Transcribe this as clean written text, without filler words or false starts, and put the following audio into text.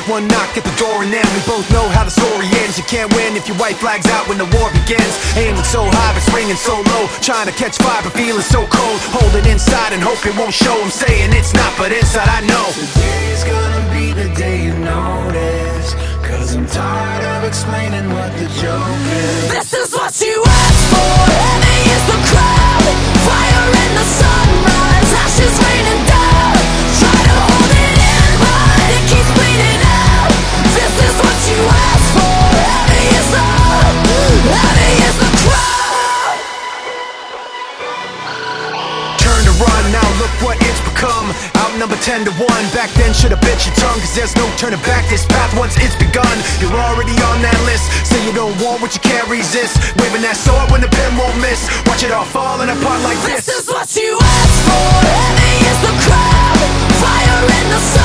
One knock at the door and then we both know how the story ends. You can't win if your white flag's out when the war begins. Aiming so high but swinging so low, trying to catch fire but feeling so cold. Hold it inside and hope it won't show. I'm saying it's not, but inside I know today's gonna be the day you notice, 'cause I'm tired of explaining what the joke is. This is what you asked for. Heavy is the crowd, fire in the sunrise, ashes raining down. Try to hold it in, but it keeps bleeding out. This is what you asked for. Heavy is the crowd. Turn to run, now look what it's become. Outnumbered 10 to 1, back then should've bit your tongue, 'cause there's no turning back, this path once it's begun. You're already on that list, say you don't want what you can't resist. Waving that sword when the pen won't miss, watch it all falling apart like this. This is what you asked for. Heavy is the crowd, fire in the sun.